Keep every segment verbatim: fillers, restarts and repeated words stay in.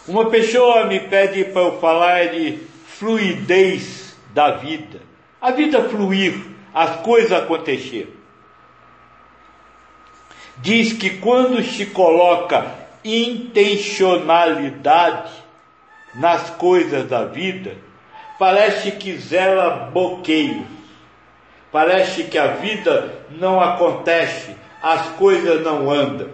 Uma pessoa me pede para eu falar de fluidez da vida. A vida fluir, as coisas acontecer. Diz que quando se coloca intencionalidade nas coisas da vida, parece que zela bloqueios. Parece que a vida não acontece, as coisas não andam.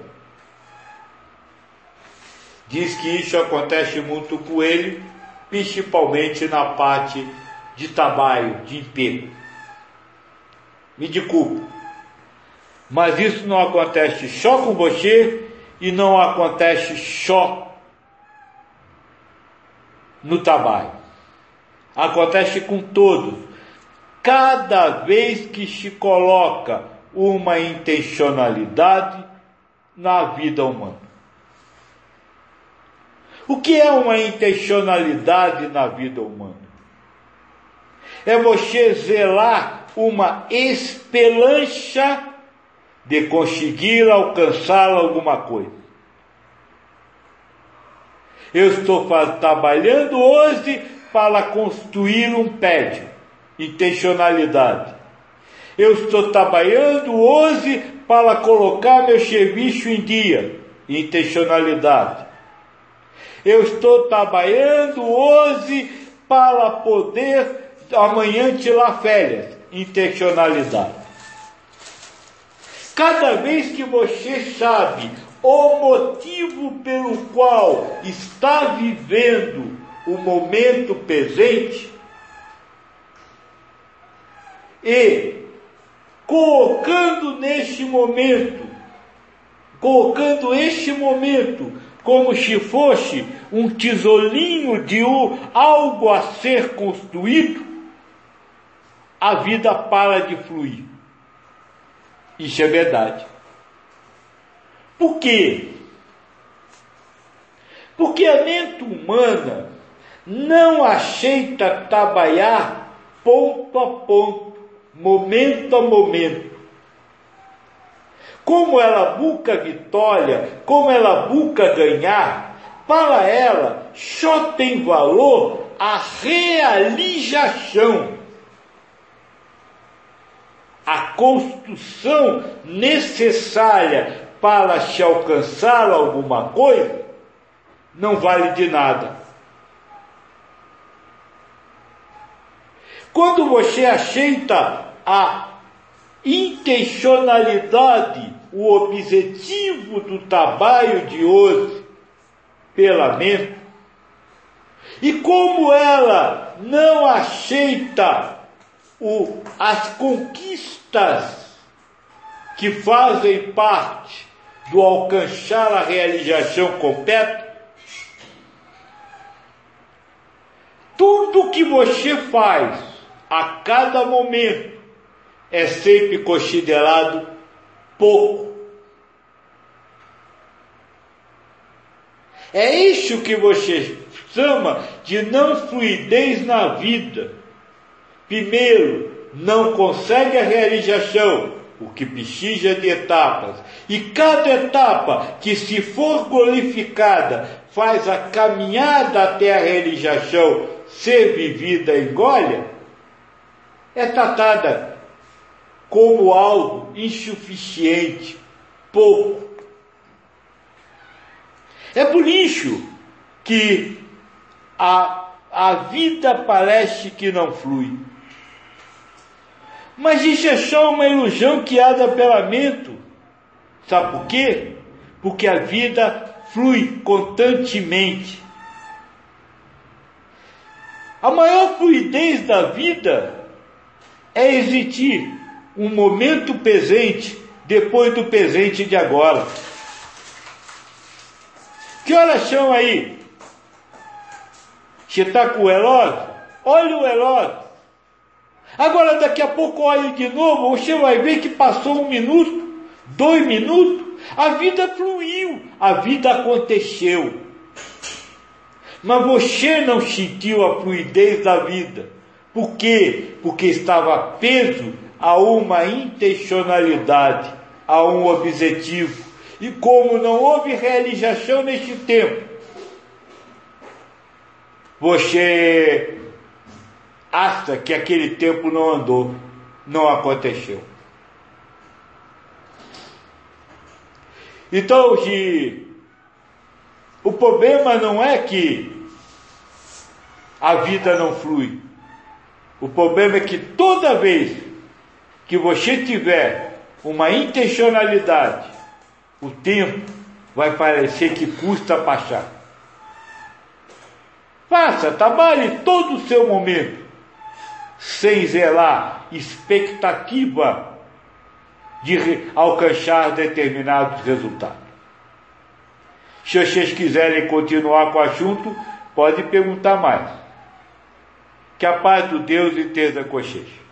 Diz que isso acontece muito com ele, principalmente na parte de trabalho, de emprego. Me desculpe, mas isso não acontece só com você e não acontece só no trabalho. Acontece com todos. Cada vez que se coloca uma intencionalidade na vida humana. O que é uma intencionalidade na vida humana? É você zelar uma esperança de conseguir alcançar alguma coisa. Eu estou trabalhando hoje para construir um prédio. Intencionalidade. Eu estou trabalhando hoje para colocar meu serviço em dia. Intencionalidade. Eu estou trabalhando hoje para poder amanhã tirar férias. Intencionalidade. Cada vez que você sabe o motivo pelo qual está vivendo o momento presente e colocando neste momento, colocando este momento como se fosse um tijolinho de algo a ser construído, a vida para de fluir. Isso é verdade. Por quê? Porque a mente humana não aceita trabalhar ponto a ponto, momento a momento. Como ela busca vitória, como ela busca ganhar, para ela só tem valor a realização, a construção necessária para se alcançar alguma coisa, não vale de nada. Quando você aceita a intencionalidade, o objetivo do trabalho de hoje pela mente, e como ela não aceita o, as conquistas que fazem parte do alcançar a realização completa, tudo que você faz a cada momento é sempre considerado pouco. É isso que você chama de não fluidez na vida. Primeiro, não consegue a realização, o que precisa de etapas. E cada etapa que, se for glorificada, faz a caminhada até a realização ser vivida em glória, é tratada como algo insuficiente, pouco. É por isso que a, a vida parece que não flui. Mas isso é só uma ilusão criada pela mente. Sabe por quê? Porque a vida flui constantemente. A maior fluidez da vida é existir um momento presente depois do presente de agora. Que horas são aí? Você está com o relógio? Olha o relógio. Agora daqui a pouco olhe de novo, você vai ver que passou um minuto, dois minutos, a vida fluiu, a vida aconteceu. Mas você não sentiu a fluidez da vida. Por quê? Porque estava preso a uma intencionalidade, a um objetivo. E como não houve realização nesse tempo, você acha que aquele tempo não andou, não aconteceu. Então, hoje, o problema não é que a vida não flui. O problema é que toda vez que você tiver uma intencionalidade, o tempo vai parecer que custa passar. Faça, trabalhe todo o seu momento, sem zelar expectativa de alcançar determinados resultados. Se vocês quiserem continuar com o assunto, pode perguntar mais. Que a paz do Deus esteja com vocês.